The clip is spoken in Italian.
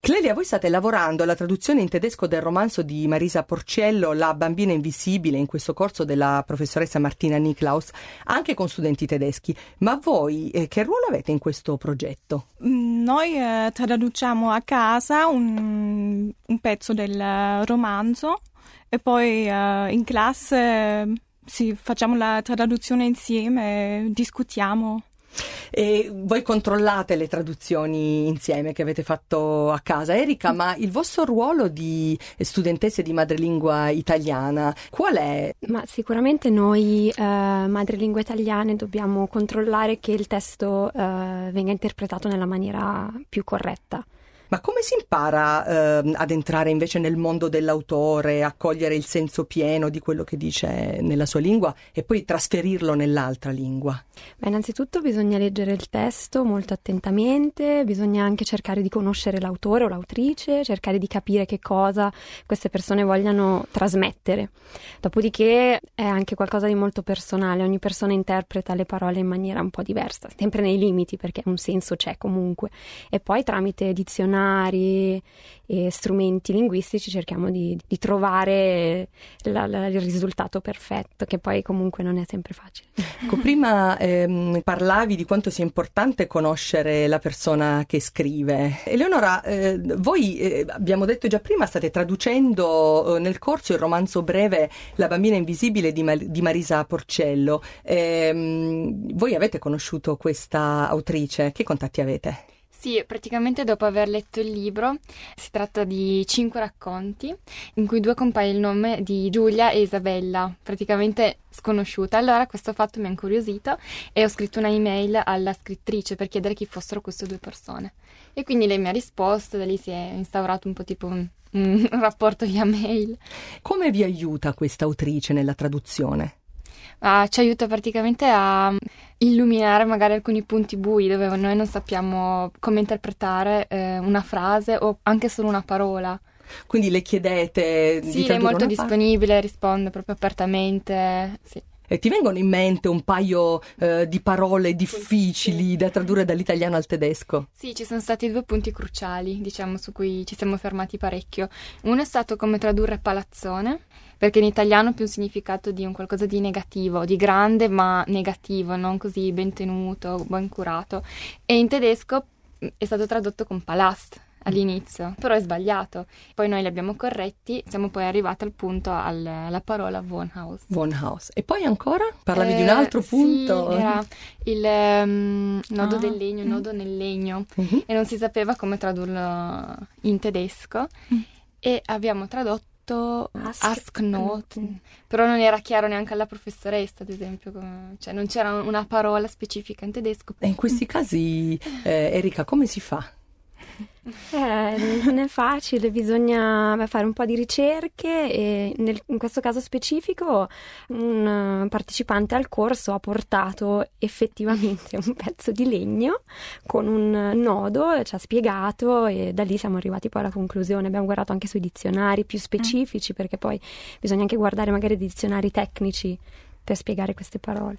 Clelia, voi state lavorando alla traduzione in tedesco del romanzo di Marisa Porciello, La bambina invisibile, in questo corso della professoressa Martina Niklaus, anche con studenti tedeschi. Ma voi che ruolo avete in questo progetto? Noi traduciamo a casa un pezzo del romanzo e poi in classe facciamo la traduzione insieme e discutiamo. E voi controllate le traduzioni insieme che avete fatto a casa. Erika, ma il vostro ruolo di studentesse di madrelingua italiana qual è? Ma sicuramente noi madrelingua italiane dobbiamo controllare che il testo venga interpretato nella maniera più corretta. Ma come si impara ad entrare invece nel mondo dell'autore, a cogliere il senso pieno di quello che dice nella sua lingua e poi trasferirlo nell'altra lingua? Beh, innanzitutto bisogna leggere il testo molto attentamente, bisogna anche cercare di conoscere l'autore o l'autrice, cercare di capire che cosa queste persone vogliano trasmettere. Dopodiché è anche qualcosa di molto personale, ogni persona interpreta le parole in maniera un po' diversa, sempre nei limiti perché un senso c'è comunque. E poi tramite dizionari e strumenti linguistici cerchiamo di trovare il risultato perfetto, che poi comunque non è sempre facile. Ecco, prima parlavi di quanto sia importante conoscere la persona che scrive. Eleonora, voi abbiamo detto già prima, state traducendo nel corso il romanzo breve La bambina invisibile di Marisa Porciello. Voi avete conosciuto questa autrice? Che contatti avete? Sì, praticamente dopo aver letto il libro, si tratta di 5 racconti in cui 2 compaia il nome di Giulia e Isabella, praticamente sconosciuta. Allora questo fatto mi ha incuriosito e ho scritto una email alla scrittrice per chiedere chi fossero queste 2 persone. E quindi lei mi ha risposto, da lì si è instaurato un po' tipo un rapporto via mail. Come vi aiuta questa autrice nella traduzione? Ci aiuta praticamente a illuminare magari alcuni punti bui dove noi non sappiamo come interpretare una frase o anche solo una parola. Quindi le chiedete di Sì, lei è molto disponibile, risponde proprio apertamente, sì. E ti vengono in mente un paio di parole difficili da tradurre dall'italiano al tedesco? Sì, ci sono stati 2 punti cruciali, diciamo, su cui ci siamo fermati parecchio. Uno è stato come tradurre palazzone, perché in italiano ha più un significato di un qualcosa di negativo, di grande ma negativo, non così ben tenuto, ben curato. E in tedesco è stato tradotto con Palast all'inizio, però è sbagliato. Poi noi li abbiamo corretti, siamo poi arrivati al punto alla parola Wohnhaus. Wohnhaus. E poi ancora? Parlavi di un altro punto? Sì, era il nodo del legno, nodo nel legno, e non si sapeva come tradurlo in tedesco, e abbiamo tradotto Asknot, però non era chiaro neanche alla professoressa, ad esempio, cioè non c'era una parola specifica in tedesco. E in questi casi, Erika, come si fa? Non è facile, bisogna fare un po' di ricerche e in questo caso specifico un partecipante al corso ha portato effettivamente un pezzo di legno con un nodo, ci ha spiegato e da lì siamo arrivati poi alla conclusione. Abbiamo guardato anche sui dizionari più specifici perché poi bisogna anche guardare magari dei dizionari tecnici per spiegare queste parole.